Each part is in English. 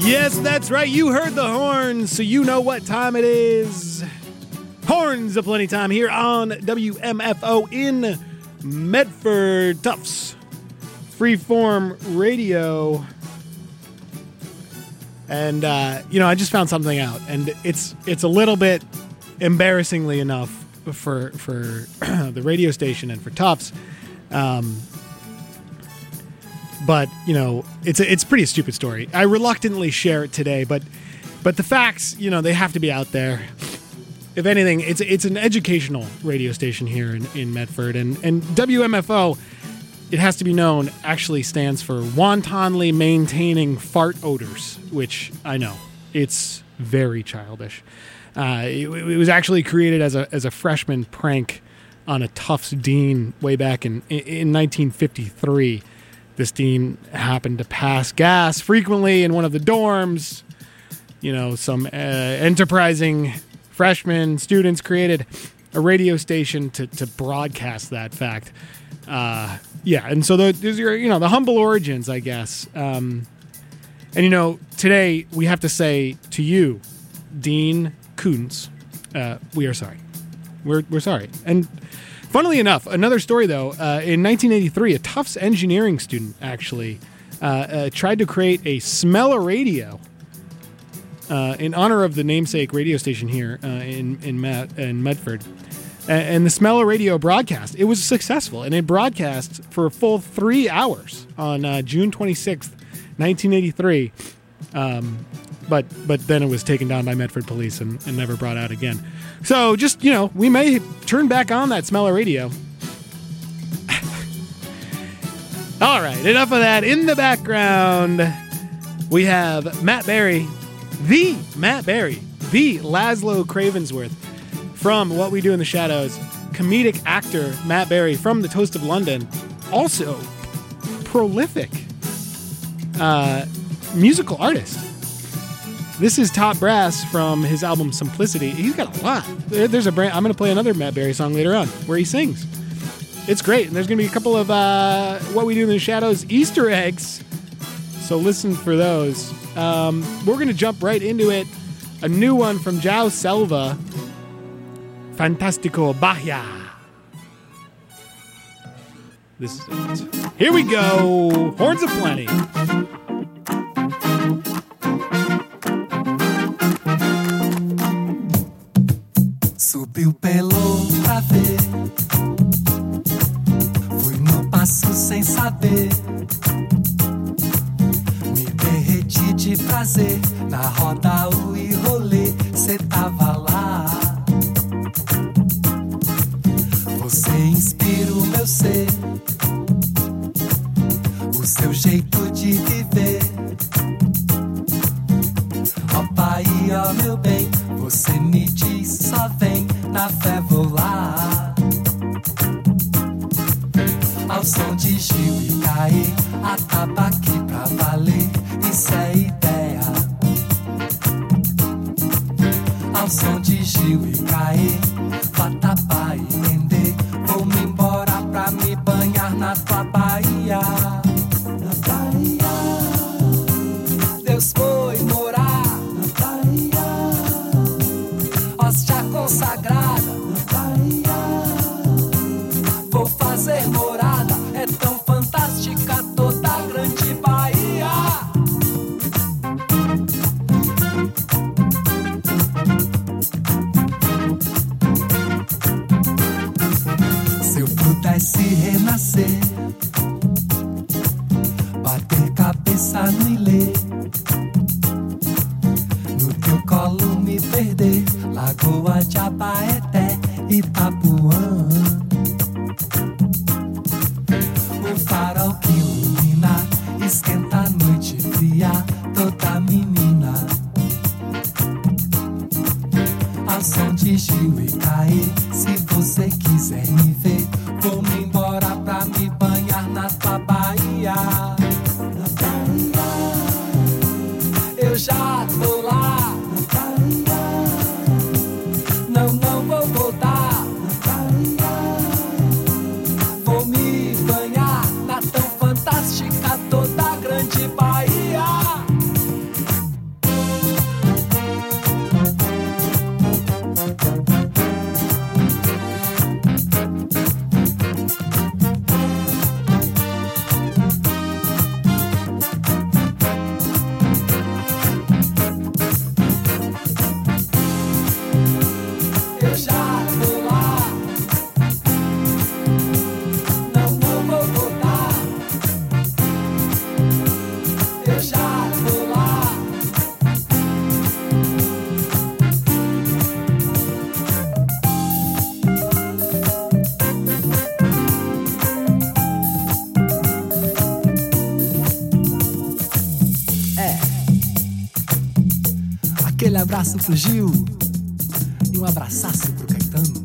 Yes, that's right. You heard the horns, so you know what time it is. Horns of Plenty Time here on WMFO in Medford. Tufts Freeform Radio. And, I just found something out, and it's a little bit embarrassingly enough for the radio station and for Tufts. But, it's a pretty stupid story. I reluctantly share it today, but the facts, they have to be out there. If anything, it's an educational radio station here in Medford. And WMFO, it has to be known, actually stands for Wantonly Maintaining Fart Odors, which I know, it's very childish. It was actually created as a freshman prank on a Tufts dean way back in 1953. This dean happened to pass gas frequently in one of the dorms. Some enterprising freshmen students created a radio station to broadcast that fact. And so those are, the humble origins, I guess. And today we have to say to you, Dean Koontz, we are sorry. We're sorry. And funnily enough, another story, though, in 1983, a Tufts engineering student actually tried to create a smeller radio in honor of the namesake radio station here in Medford. And the smeller radio broadcast, it was successful, and it broadcast for a full 3 hours on June 26th, 1983. But then it was taken down by Medford police and never brought out again. So just, we may turn back on that smeller radio. All right, enough of that. In the background, we have Matt Berry, the Laszlo Cravensworth from What We Do in the Shadows, comedic actor Matt Berry from The Toast of London, also prolific musical artist. This is Top Brass from his album Simplicity. He's got a lot. There's a brand. I'm going to play another Matt Berry song later on where he sings. It's great. And there's going to be a couple of What We Do in the Shadows Easter eggs. So listen for those. We're going to jump right into it. A new one from João Selva. Fantastico Bahia. This is it. Here we go. Horns of Plenty. Subiu pelo pra ver, fui no passo sem saber, me derreti de prazer, na roda o e rolê, cê tava lá. Você inspira o meu ser, o seu jeito de viver. Ó pai, ó meu bem, você me diz só vem, na fé vou lá. Ao som de Gil e Caê, atabaque pra valer, isso é ideia. Ao som de Gil e Caê, vatapá e Mendê, vou-me embora pra me banhar na tua Bahia. Na Bahia, Deus foi morar. Na Bahia, hóstia consagrada. Na Bahia, vou fazer morada. É tão fantástica toda a grande Bahia. Se eu pudesse renascer, bater cabeça no ilê, no teu colo me perder, Lagoa de Abaeté, Itapuã. O farol que ilumina, esquenta a noite fria, toda menina. Ao som de Gil e Caê, se você quiser me ver, vou-me embora pra me banhar na tua Bahia. Na Bahia, eu já tô lá. Na Bahia, não vou voltar. Na Bahia, Aquele abraço pro Gil e um abraçaço pro Caetano.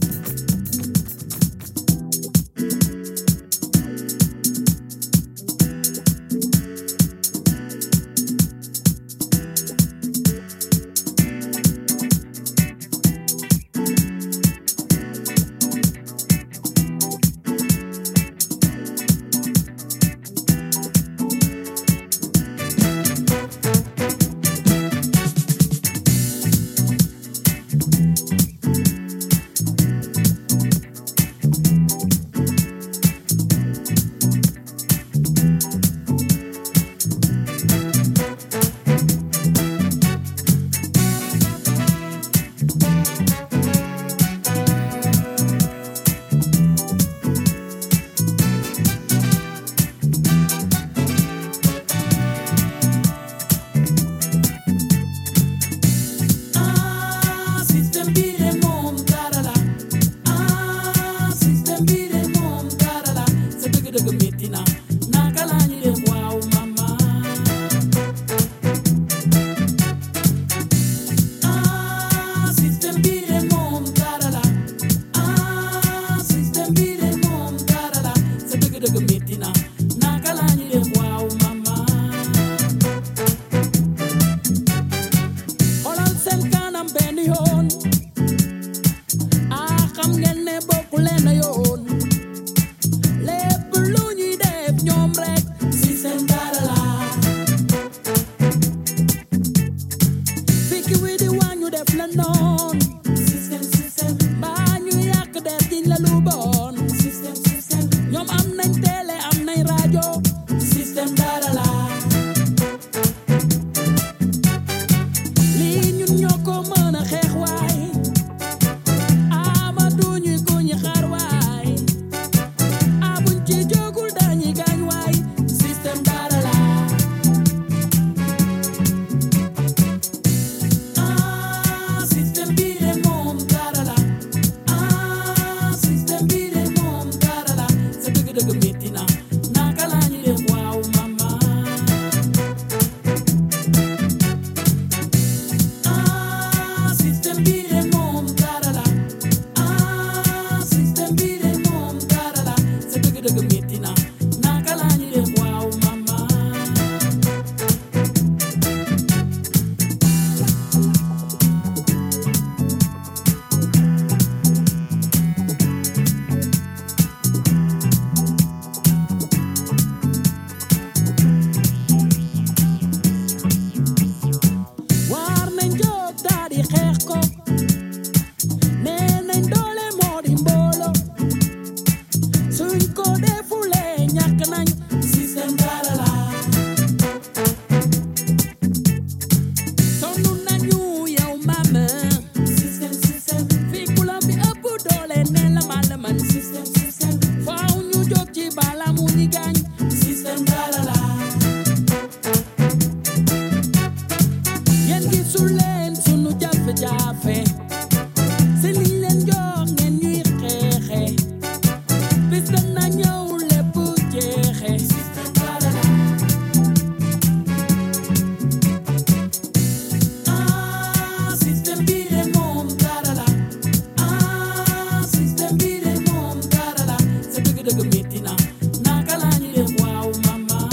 Mama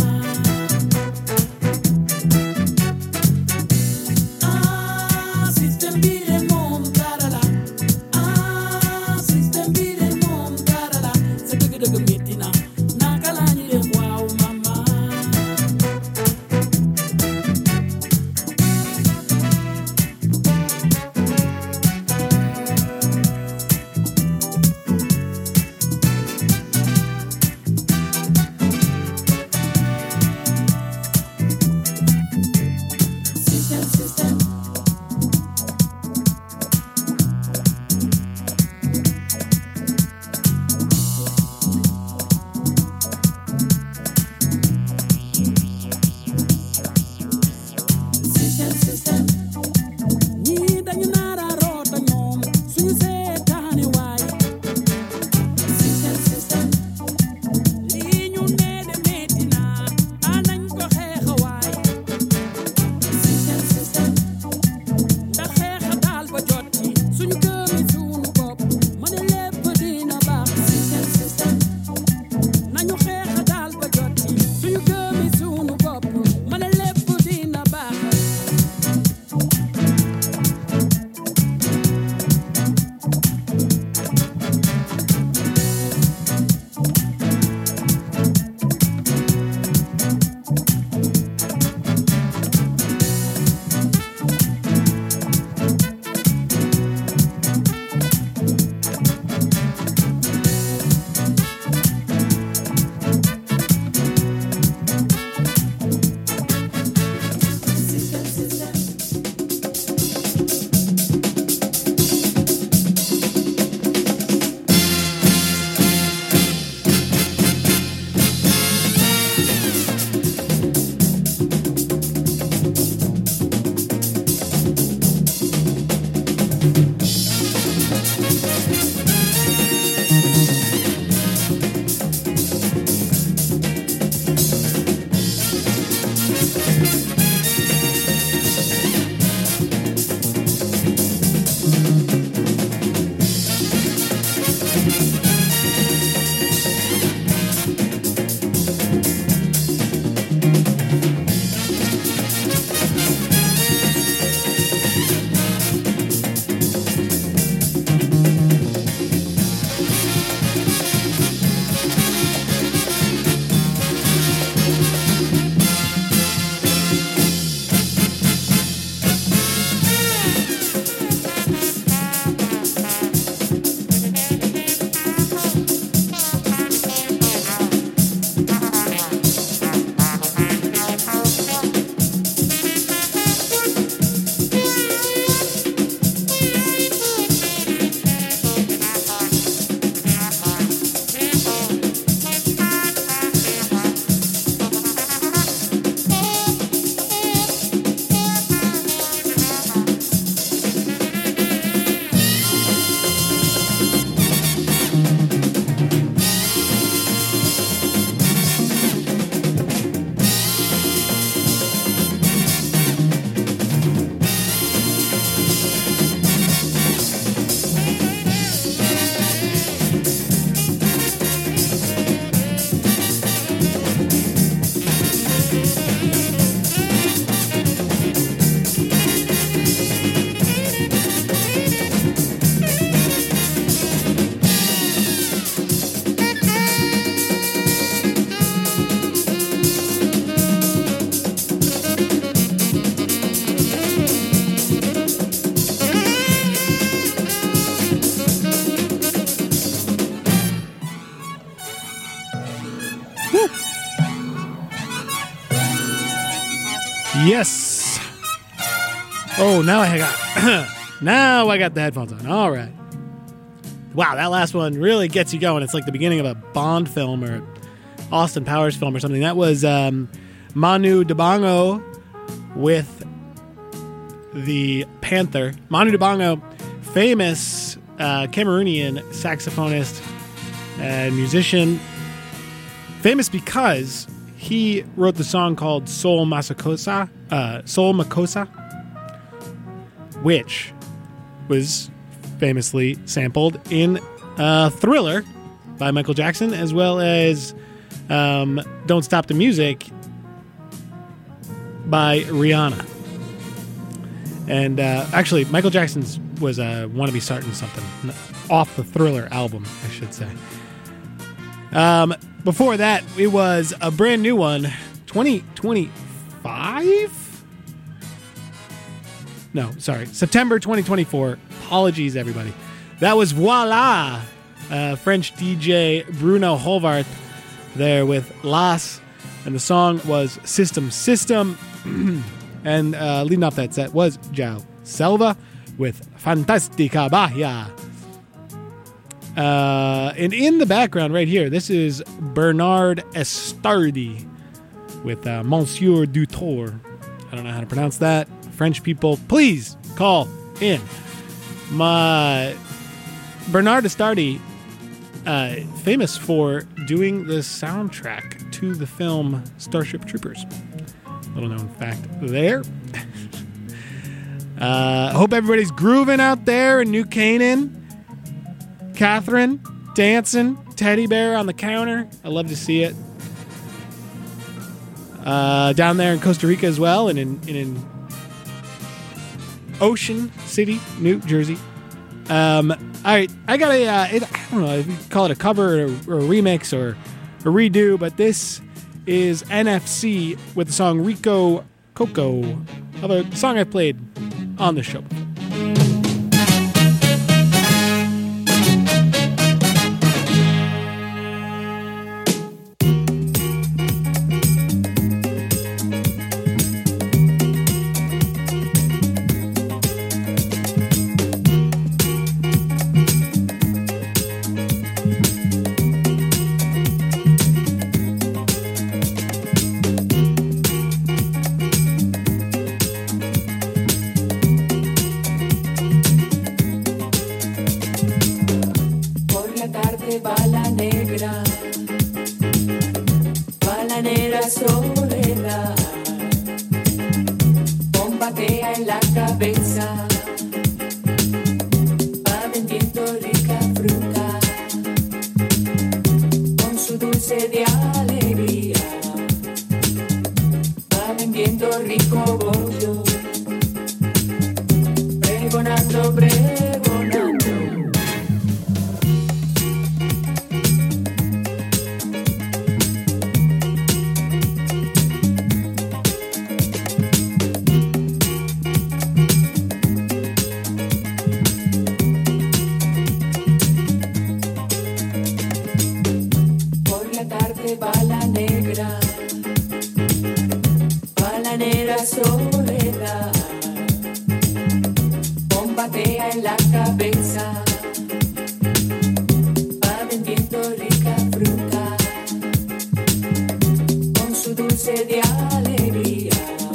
Yes. Oh, now I got now I got the headphones on. All right. Wow, that last one really gets you going. It's like the beginning of a Bond film or Austin Powers film or something. That was Manu Dibango with the Panther. Manu Dibango, famous Cameroonian saxophonist and musician. Famous because he wrote the song called Soul Makossa, which was famously sampled in Thriller by Michael Jackson, as well as Don't Stop the Music by Rihanna. And actually, Michael Jackson's was Wanna Be Starting Something, off the Thriller album, I should say. Before that, it was a brand new one, 2025? No, sorry, September 2024. Apologies, everybody. That was Voila, French DJ Bruno Holvart there with Las, and the song was System System. And leading off that set was João Selva with Fantastica Bahia. And in the background right here, this is Bernard Estardi with Monsieur Dutour. I don't know how to pronounce that. French people, please call in. My Bernard Estardi, famous for doing the soundtrack to the film Starship Troopers. Little known fact there. Hope everybody's grooving out there in New Canaan. Catherine dancing, teddy bear on the counter. I love to see it. Down there in Costa Rica as well, and in Ocean City, New Jersey. All right, I got I don't know if you call it a cover or a remix or a redo, but this is NFC with the song Rico Coco, of a song I played on the show. Soledad, bombatea en la cabeza, va vendiendo rica fruta, con su dulce de alegría, va vendiendo rico bollo, pregonando, pregonando. Soledad, bombatea en la cabeza, va vendiendo rica fruta, con su dulce de alegría,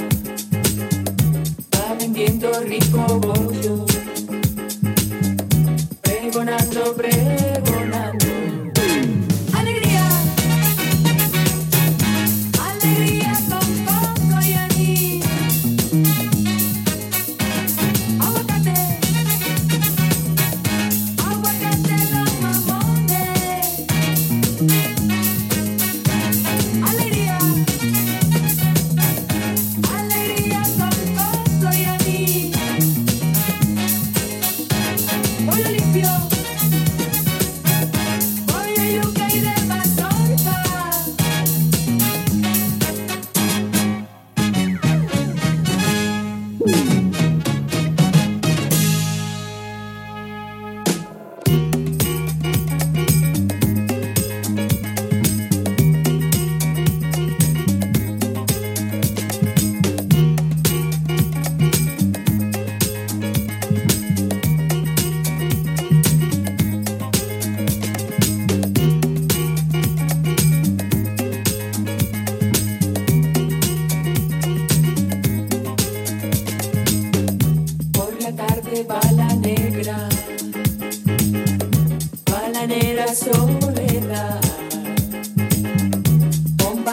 va vendiendo rico bollo, pregonando, pregonando.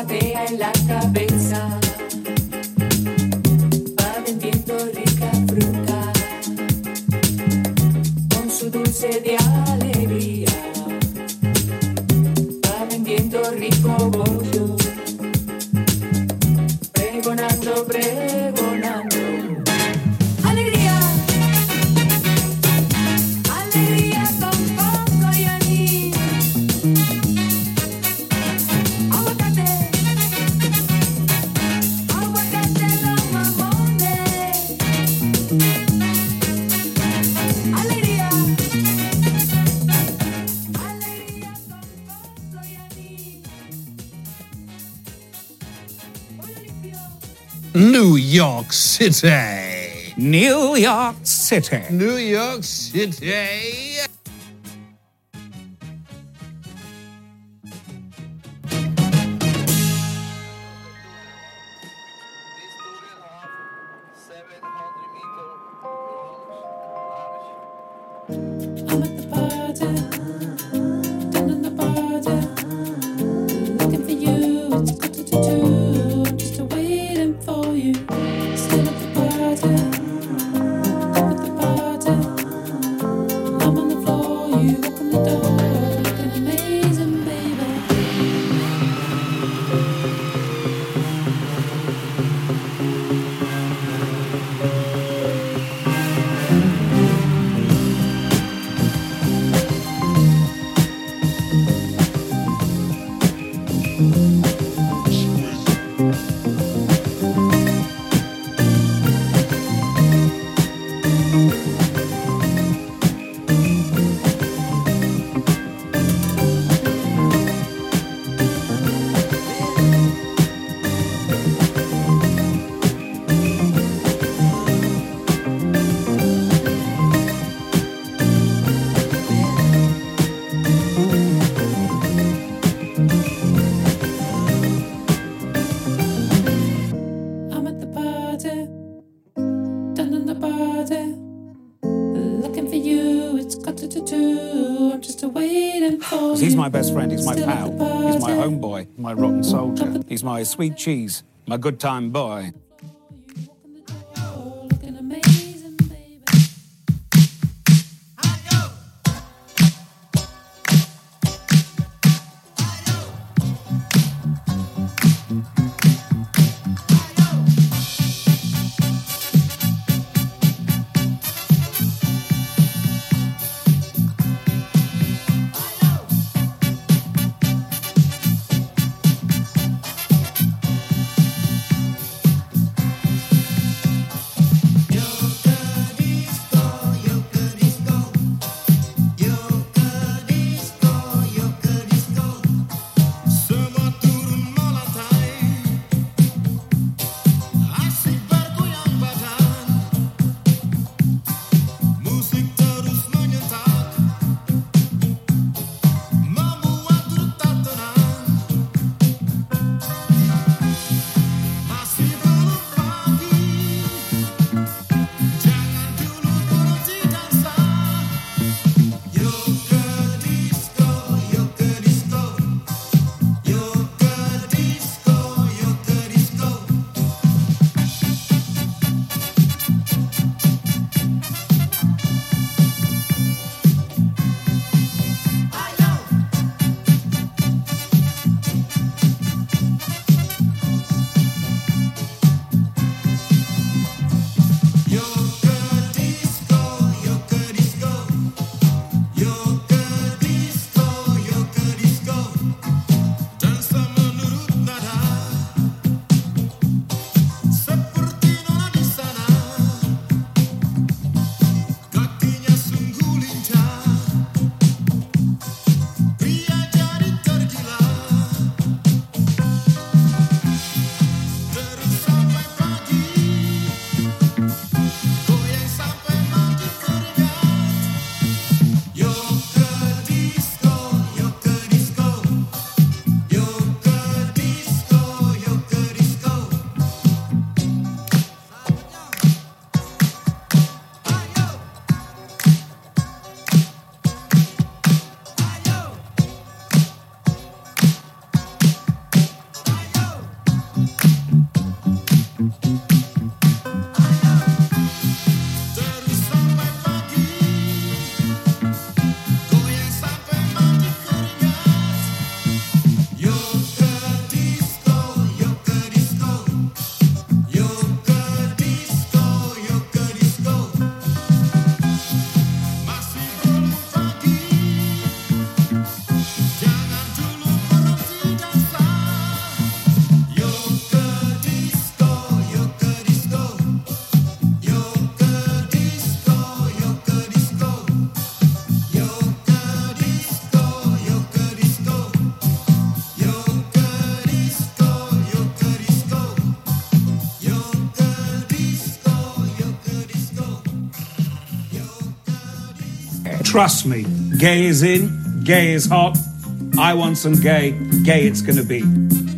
patea en la cabeza. Va vendiendo rica fruta con su dulce de alegría. Va vendiendo rico bollo, pregonando, pregonando. Alegría, alegría con coco y anís. Aguacate, aguacate los mamones. Alegría, alegría con coco y anís. Pollo limpio. New York City. New York City. New York City. I'm at the party, down in the party, looking for you. It's 1:45. I'm just waiting for you. Still at the party, I'm at the party. I'm on the floor, you open the door, looking amazing, baby. I'm at the party, down in the party, looking for you. It's 1:45. I'm just waiting for you. He's my best friend, he's my Still at pal, the he's my party. homeboy, my rotten soldier, he's my sweet cheese, my good time boy. Looking amazing, baby. Trust me, gay is in, gay is hot. I want some gay, gay it's gonna be.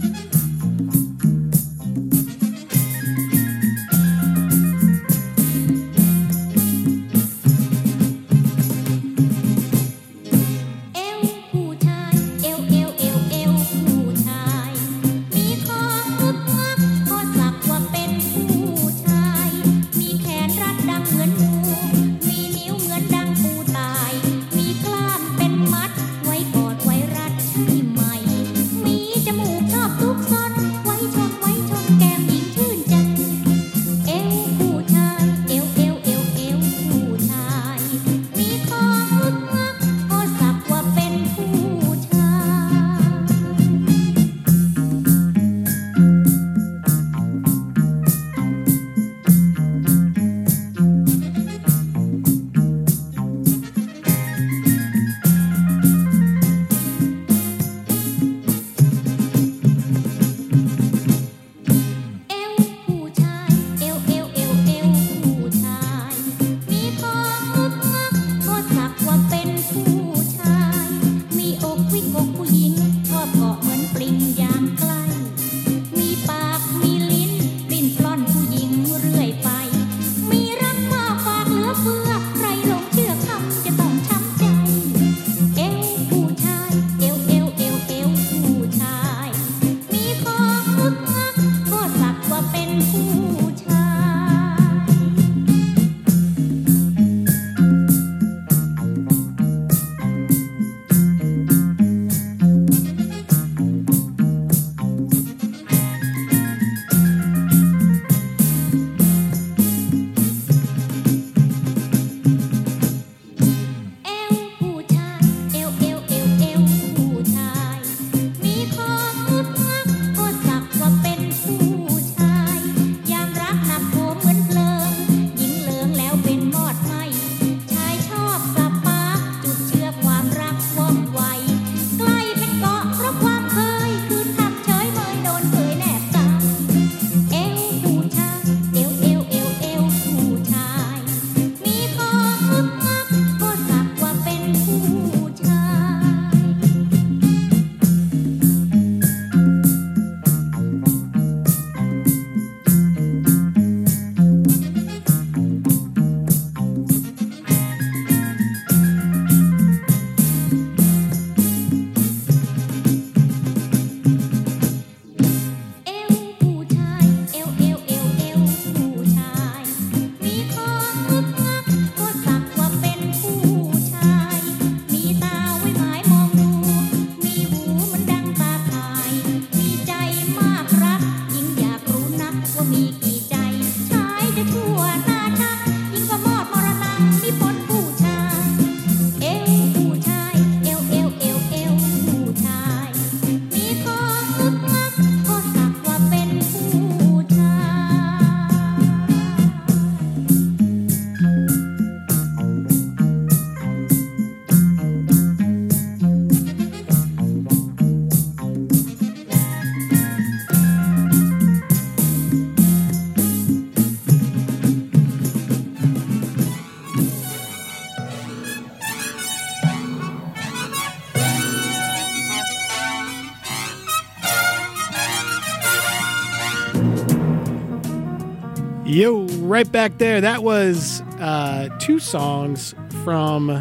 Yo, right back there. That was two songs from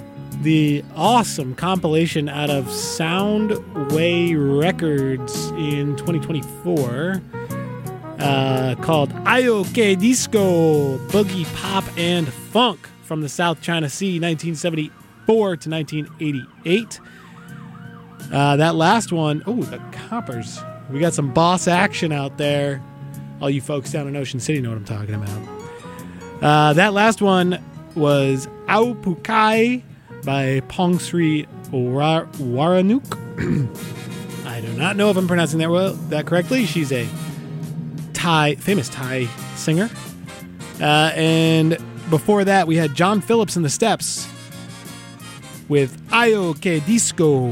the awesome compilation out of Soundway Records in 2024 called IOK Disco, Boogie Pop and Funk from the South China Sea, 1974 to 1988. That last one, the Coppers. We got some boss action out there. All you folks down in Ocean City know what I'm talking about. That last one was Au Pukai by Pongsri Waranuk. I do not know if I'm pronouncing that correctly. She's a famous Thai singer. And before that, we had John Phillips and the Steps with IOK Disco.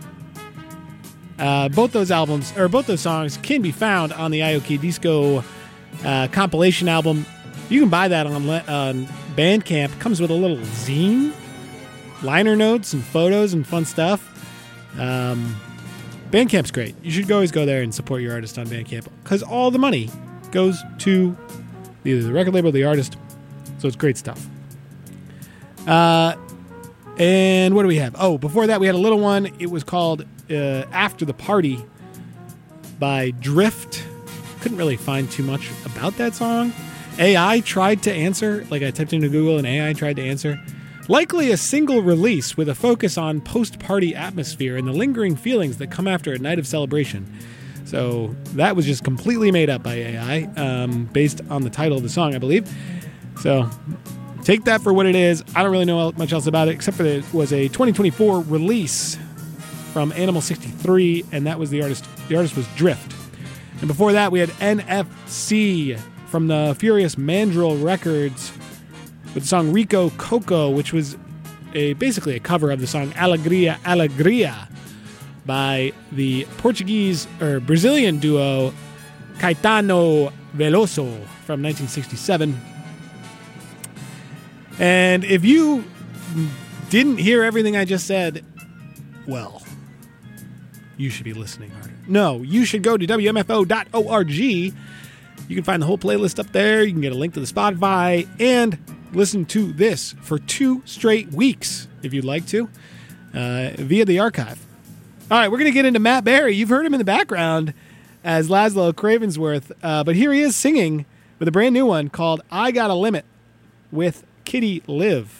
Both those songs can be found on the IOK Disco compilation album. You can buy that on Bandcamp. It comes with a little zine liner notes and photos and fun stuff. Bandcamp's great. You should always go there and support your artist on Bandcamp because all the money goes to either the record label or the artist. So it's great stuff. And what do we have? Oh, before that we had a little one. It was called After the Party by Drift. Couldn't really find too much about that song. AI tried to answer. Like I typed into Google and AI tried to answer. Likely a single release with a focus on post-party atmosphere and the lingering feelings that come after a night of celebration. So that was just completely made up by AI, based on the title of the song, I believe. So take that for what it is. I don't really know much else about it, except for that it was a 2024 release from Animal 63, and that was the artist. The artist was Drift. And before that, we had NFC from the Furious Mandrill Records with the song Rico Coco, which was basically a cover of the song Alegria, Alegria by the Brazilian duo Caetano Veloso from 1967. And if you didn't hear everything I just said, well, you should be listening harder. No, you should go to WMFO.org. You can find the whole playlist up there. You can get a link to the Spotify and listen to this for 2 straight weeks, if you'd like to, via the archive. All right, we're going to get into Matt Berry. You've heard him in the background as Laszlo Cravensworth, but here he is singing with a brand new one called I Got a Limit with Kitty Liv.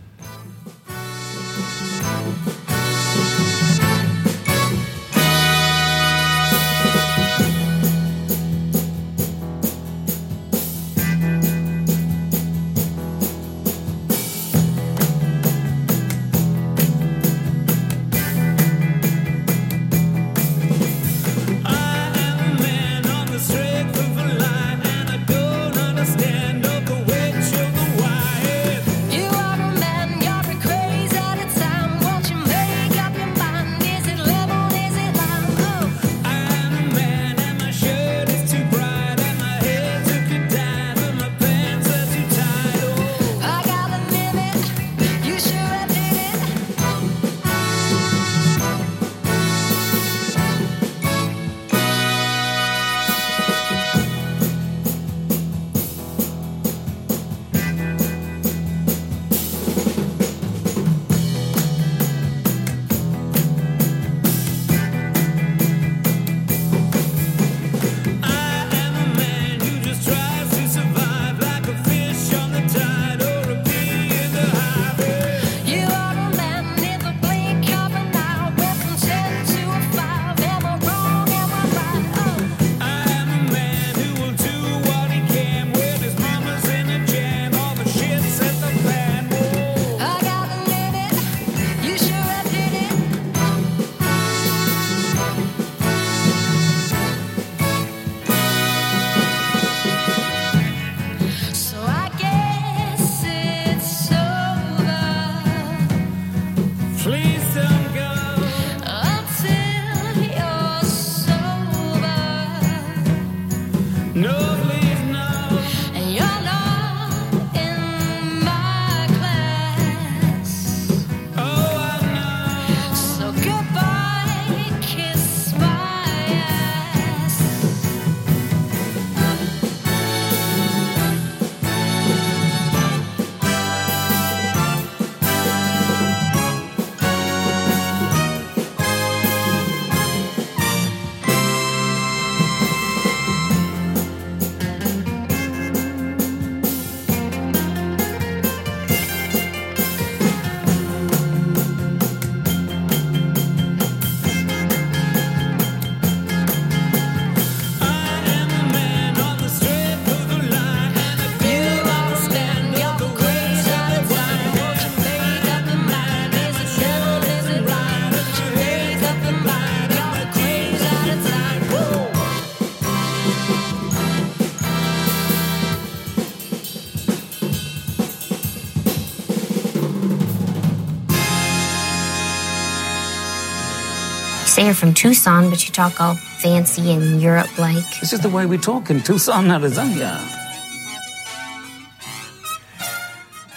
say you're from Tucson, but you talk all fancy and Europe-like. It's just the way we talk in Tucson, Arizona.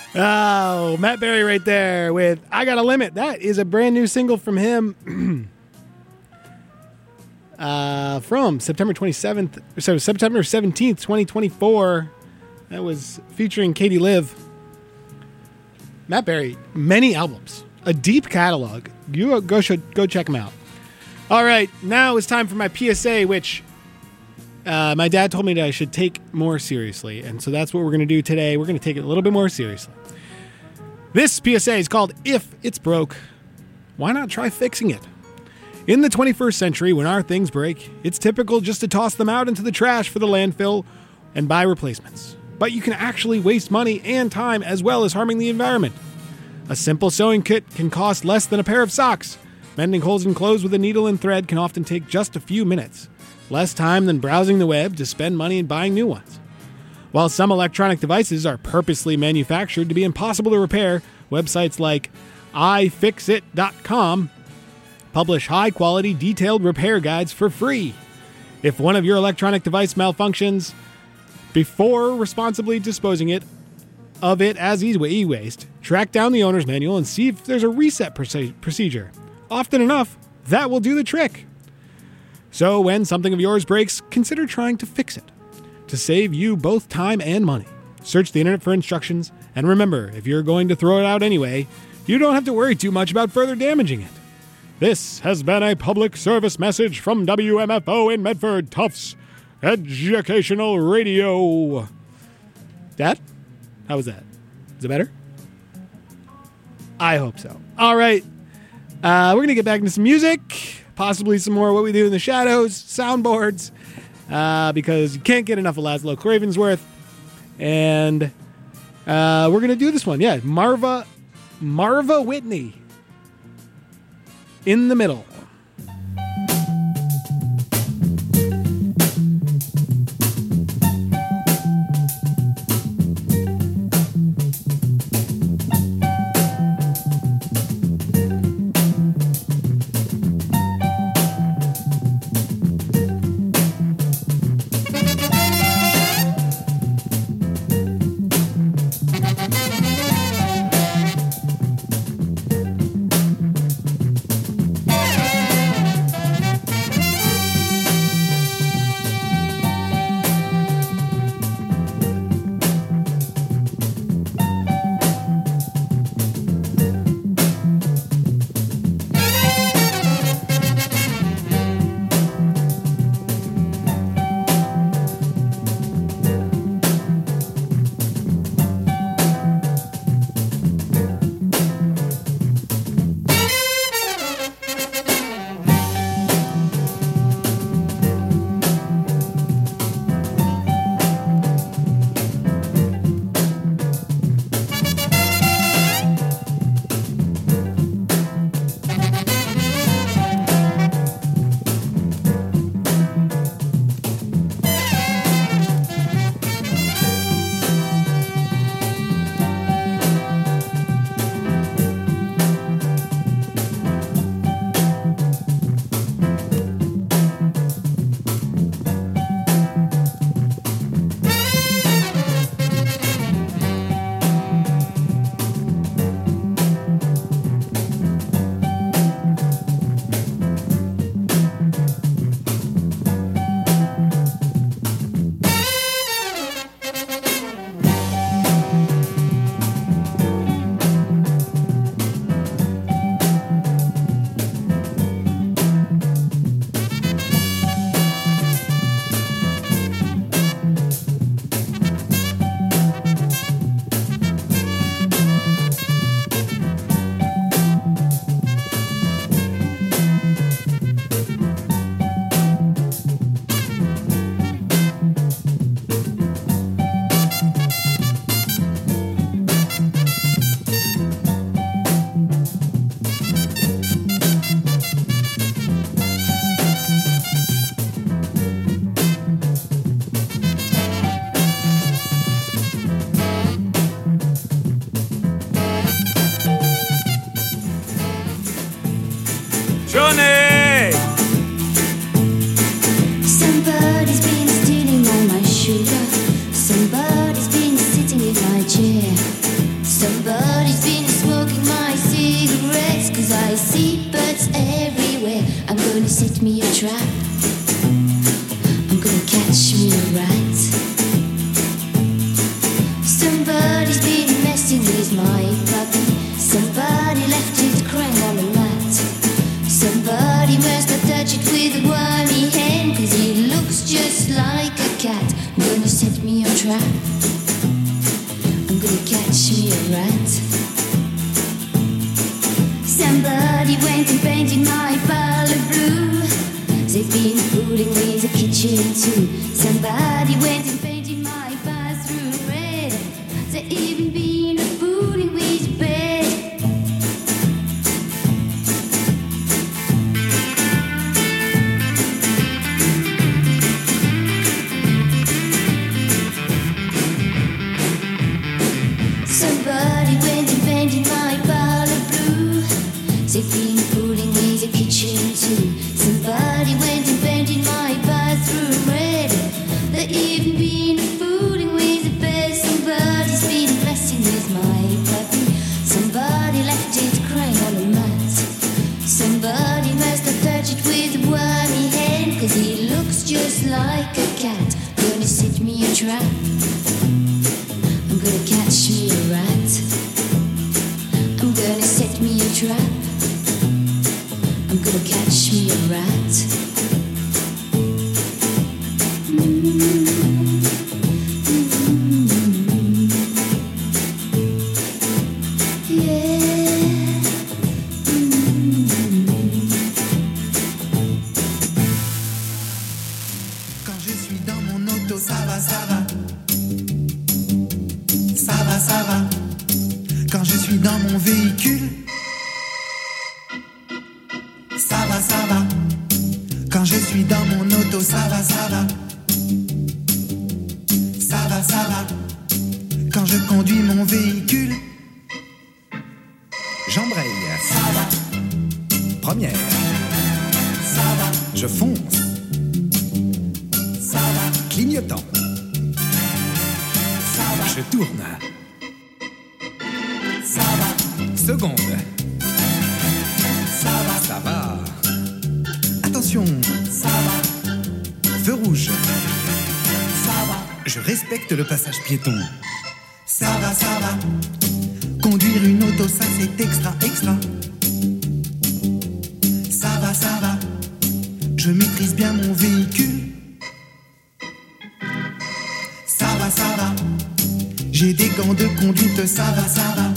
Oh, Matt Berry right there with I Got a Limit. That is a brand new single from him from September 27th. So September 17th, 2024. That was featuring Katie Liv. Matt Berry, many albums, a deep catalog. You go check him out. All right, now it's time for my PSA, which my dad told me that I should take more seriously. And so that's what we're going to do today. We're going to take it a little bit more seriously. This PSA is called If It's Broke, Why Not Try Fixing It? In the 21st century, when our things break, it's typical just to toss them out into the trash for the landfill and buy replacements. But you can actually waste money and time as well as harming the environment. A simple sewing kit can cost less than a pair of socks. Mending holes in clothes with a needle and thread can often take just a few minutes. Less time than browsing the web to spend money and buying new ones. While some electronic devices are purposely manufactured to be impossible to repair, websites like iFixit.com publish high-quality, detailed repair guides for free. If one of your electronic device malfunctions, before responsibly disposing of it as e-waste, track down the owner's manual and see if there's a reset procedure. Often enough, that will do the trick. So when something of yours breaks, consider trying to fix it. To save you both time and money, search the internet for instructions, and remember, if you're going to throw it out anyway, you don't have to worry too much about further damaging it. This has been a public service message from WMFO in Medford, Tufts Educational Radio. Dad? How was that? Is it better? I hope so. All right. We're going to get back into some music, possibly some more What We Do in the Shadows, soundboards, because you can't get enough of Laszlo Cravensworth. And we're going to do this one. Yeah, Marva Whitney. In the Middle. Yeah. just like a cat. Gonna set me on trap. I'm gonna catch me a rat. Somebody went and painted my parlor blue. They've been fooling with the kitchen too. Somebody went and painted my bathroom red. They even been fooling with the bed. Somebody went and painted my parlor blue. They've been fooling with the kitchen too. Somebody went and painted my bathroom red. They've even been fooling with the bed. Somebody's been messing with my puppy. Somebody left it crying on the mat. Somebody must have touched it with a wormy hand, 'cause he looks just like a cat. Gonna set me a trap. I'm gonna catch me a rat. I'm gonna set me a trap. I'm gonna catch me a rat. Yeah. Quand je suis dans mon auto, ça va, ça va. Ça va, ça va. Quand je suis dans mon véhicule, ça va, ça va. Quand je suis dans mon auto, ça va, ça va. Ça va, ça va. Quand je conduis mon véhicule, j'embraye. Ça va. Première. Ça va. Je fonce. Ça va. Clignotant. Ça va. Je tourne. Ça va. Seconde. Ça va. Ça va. Attention. Ça va. Feu rouge. Ça va. Je respecte le passage piéton. Ça va, ça va. Conduire une auto, ça c'est extra, extra. Ça va, ça va. Je maîtrise bien mon véhicule. Ça va, ça va. J'ai des gants de conduite, ça va, ça va.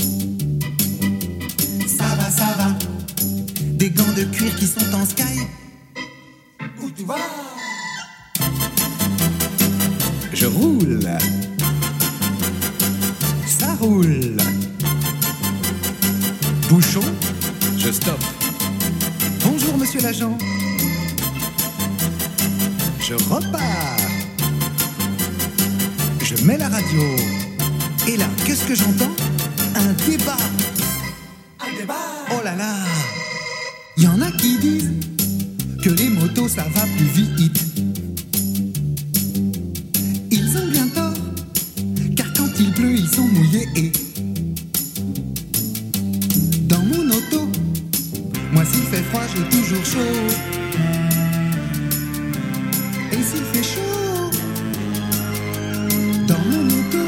Ça va, ça va. Des gants de cuir qui sont en sky. Où tu vas? Je roule. Ça roule. Bouchon, je stoppe. Bonjour monsieur l'agent. Je repars. Je mets la radio. Et là, qu'est-ce que j'entends? Un débat. Un débat. Oh là là. Il y en a qui disent que les motos ça va plus vite. Ils ont bien tort, car quand il pleut ils sont mouillés et dans mon auto, moi s'il fait froid j'ai toujours chaud. Et s'il fait chaud dans mon auto,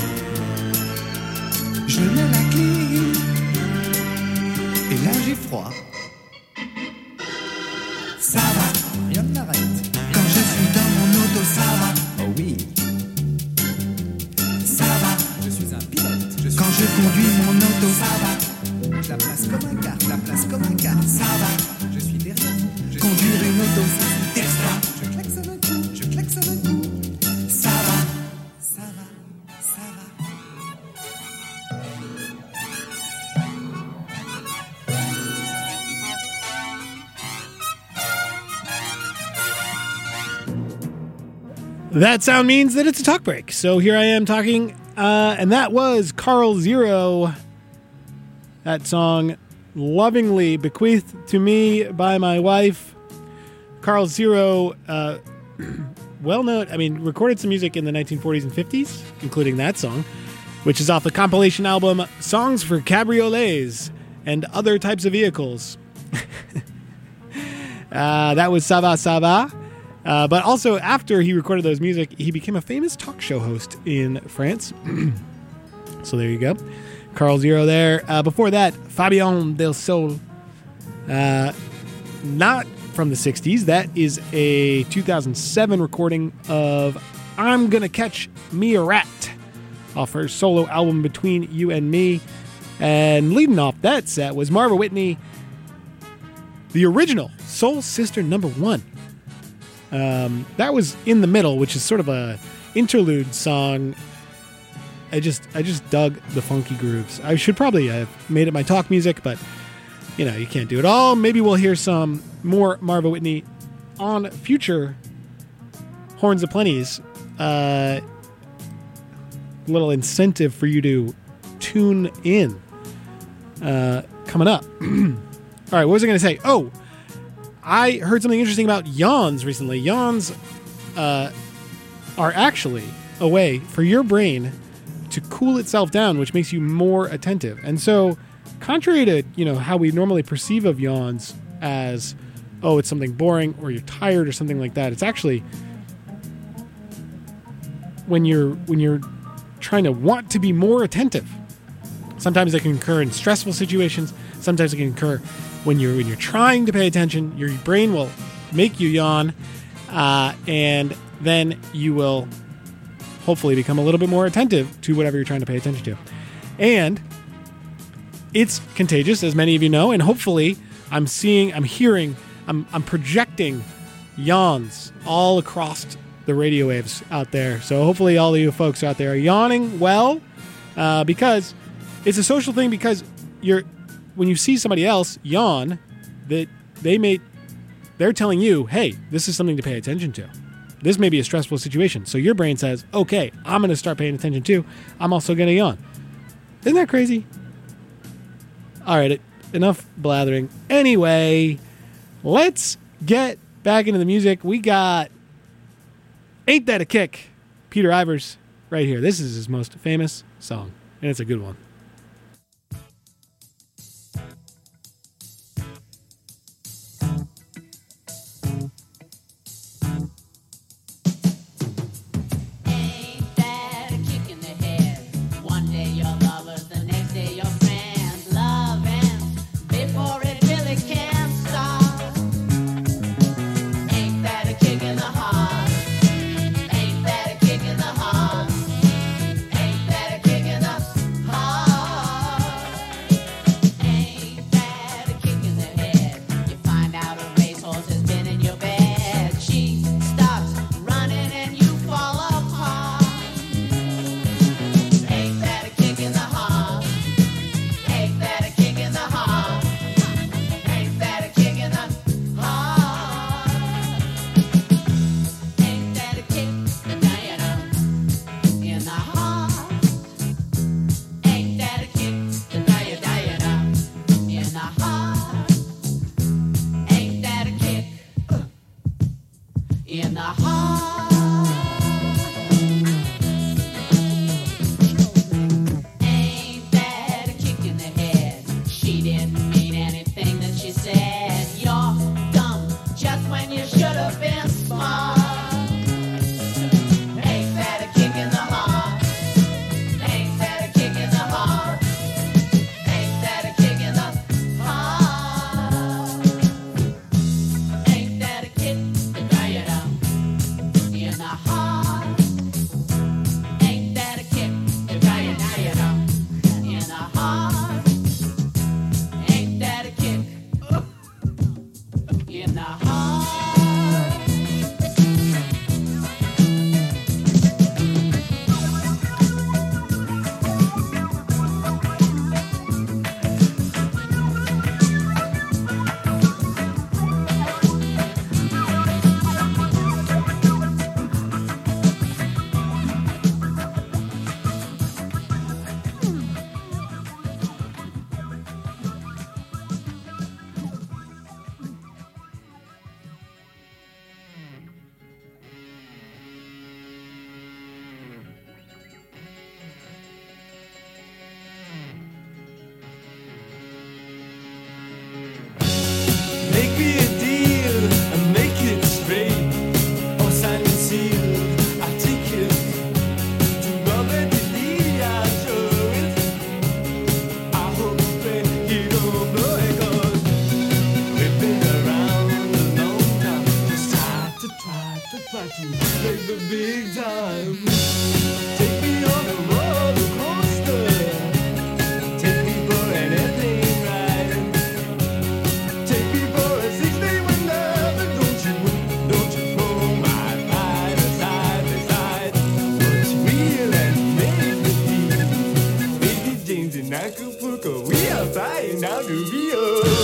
je mets la clim et là j'ai froid. Ça va, rien ne m'arrête. Quand je suis dans mon auto, ça va. Oh oui. Ça va. Je suis un pilote. Quand je conduis mon auto, ça va. Je la place comme un car, je la place comme un car. Ça va. Je suis derrière vous. Conduire une auto, ça c'est extra. Je klaxonne un coup, je klaxonne un coup. Ça va. Ça va. Ça va. That sound means that it's a talk break. So here I am talking, and that was Carl Zero. That song, lovingly bequeathed to me by my wife. Carl Zero, well-known, recorded some music in the 1940s and 50s, including that song, which is off the compilation album Songs for Cabriolets and Other Types of Vehicles. That was Ça va, ça va. But also, after he recorded those music, he became a famous talk show host in France. So there you go. Carl Zero there. Before that, Fabien Del Sol. Not from the 60s. That is a 2007 recording of I'm Gonna Catch Me a Rat off her solo album Between You and Me. And leading off that set was Marva Whitney, the original Soul Sister #1. That was In the Middle, which is sort of a interlude song. I just dug the funky grooves. I should probably have made it my talk music, but you know, you can't do it all. Maybe we'll hear some more Marva Whitney on future Horns of Plenty's. Little incentive for you to tune in coming up. All right, what was I going to say? Oh, I heard something interesting about yawns recently. Yawns are actually a way for your brain to cool itself down, which makes you more attentive. And so, contrary to, you know, how we normally perceive of yawns as, oh, it's something boring or you're tired or something like that, it's actually when you're trying to want to be more attentive. Sometimes it can occur in stressful situations. Sometimes it can occur when you're trying to pay attention. Your brain will make you yawn, and then you will hopefully become a little bit more attentive to whatever you're trying to pay attention to. And it's contagious, as many of you know, and hopefully I'm projecting yawns all across the radio waves out there. So hopefully all of you folks out there are yawning well, because it's a social thing, because when you see somebody else yawn, that they're telling you, hey, this is something to pay attention to. This may be a stressful situation. So your brain says, okay, I'm going to start paying attention too. I'm also going to yawn. Isn't that crazy? All right, enough blathering. Anyway, let's get back into the music. We got Ain't That a Kick, Peter Ivers, right here. This is his most famous song, and it's a good one. Heart. like the big time. Take me on a roller coaster. Take me for an airplane ride. Take me for a 6-day wonder. But don't you pull my ride side by side. What's real and make believe? Baby James in Acapulco, we are flying down to Rio.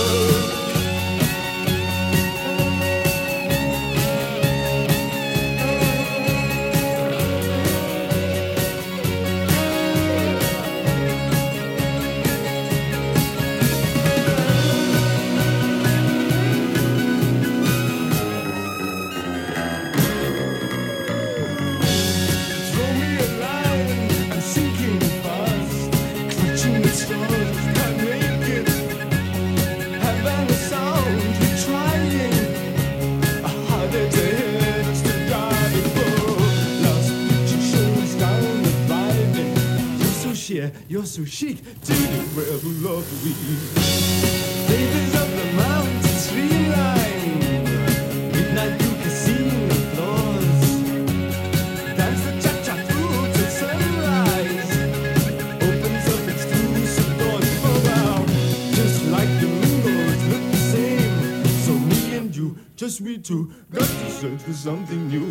Throw me a line, I'm sinking fast, clutching the stars, can't make it. Having a sound, we're trying, harder to hit, still gotta go. Lost picture shows down the driving. You're so sheer, you're so chic, to the rebel lovely. Flavors of the mountain streamline, midnight blue casino floors. Dance the cha-cha through till sunrise. Opens up exclusive doors. Oh wow, just like the windows look the same. So me and you, just we two, got to search for something new.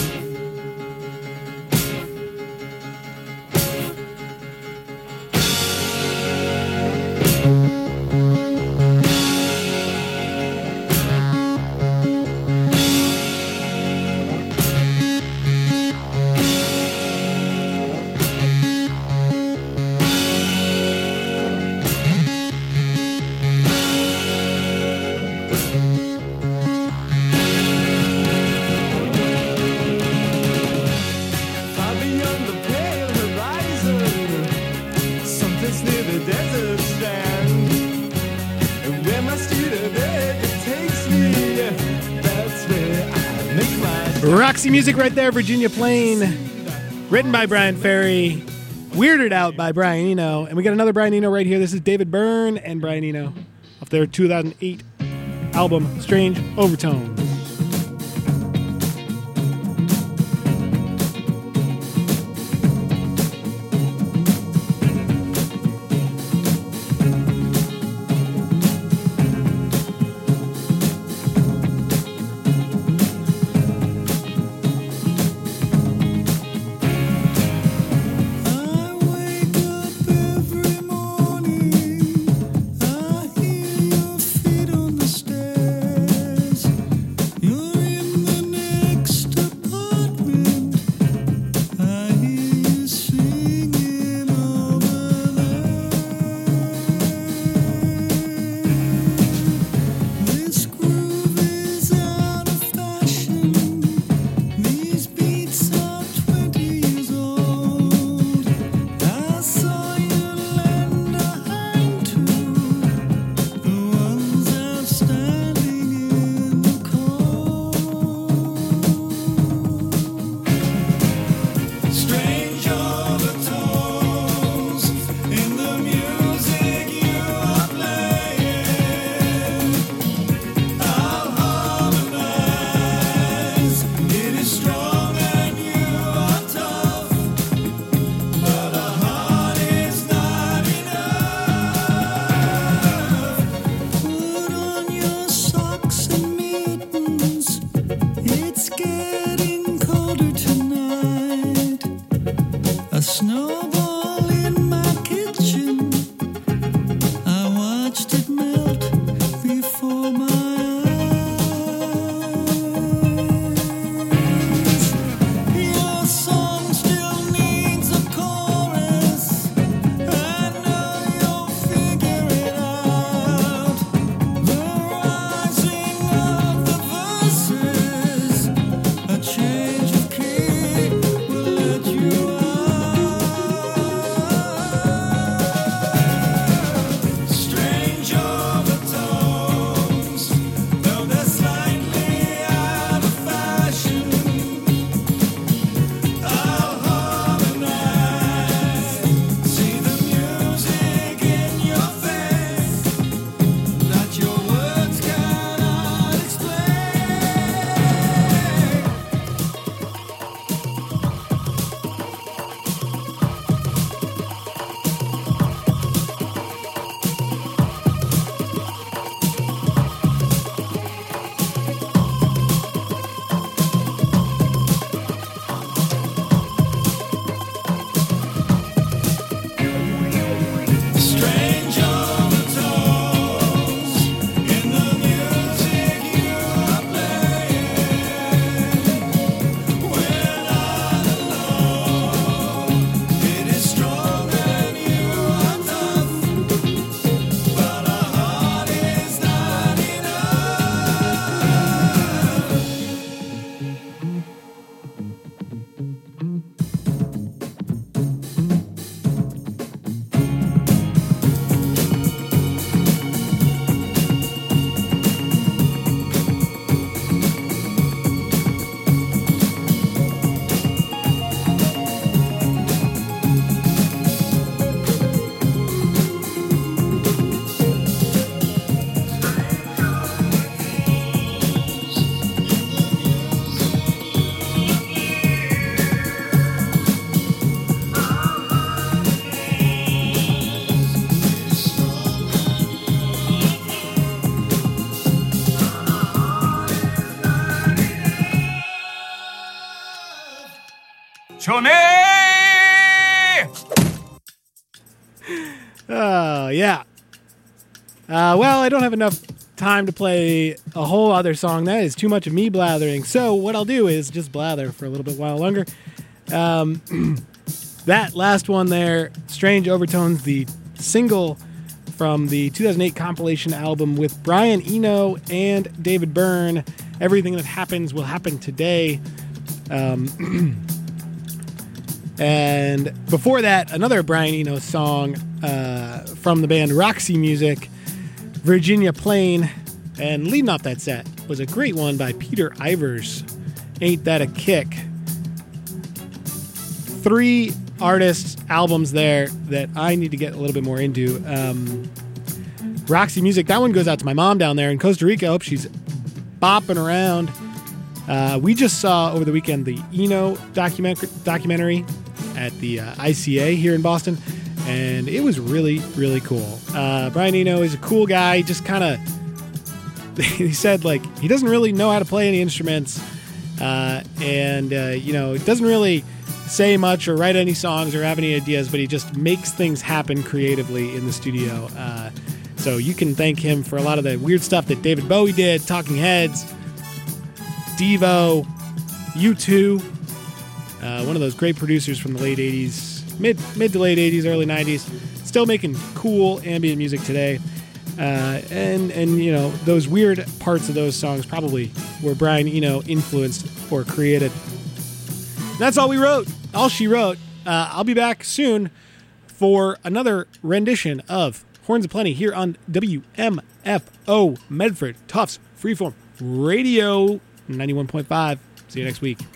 Far beyond the pale horizon, someplace near the desert stand. And where my street of it takes me, that's where I make my Roxy music right there, Virginia Plain. Written by Brian Ferry. Weirded Out by Brian Eno. And we got another Brian Eno right here. This is David Byrne and Brian Eno off their 2008 album, Strange Overtones. I wake up every morning. I hear your feet on the stairs. Johnny! Oh, yeah. Well, I don't have enough time to play a whole other song. That is too much of me blathering. So what I'll do is just blather for a little bit while longer. That last one there, Strange Overtones, the single from the 2008 compilation album with Brian Eno and David Byrne. Everything that happens will happen today. And before that, another Brian Eno song from the band Roxy Music, Virginia Plain. And leading off that set was a great one by Peter Ivers, Ain't That a Kick. 3 artists' albums there that I need to get a little bit more into. Roxy Music, that one goes out to my mom down there in Costa Rica. I hope she's bopping around. We just saw over the weekend the Eno documentary at the ICA here in Boston, and it was really, really cool. Brian Eno is a cool guy. Just kind of, he said, like, he doesn't really know how to play any instruments, and doesn't really say much or write any songs or have any ideas, but he just makes things happen creatively in the studio. So you can thank him for a lot of the weird stuff that David Bowie did, Talking Heads, Devo, U2, one of those great producers from the late 80s, mid to late 80s, early 90s, still making cool ambient music today. And those weird parts of those songs probably were Brian Eno influenced or created. And that's all we wrote, all she wrote. I'll be back soon for another rendition of Horns of Plenty here on WMFO Medford Tufts Freeform Radio 91.5. See you next week.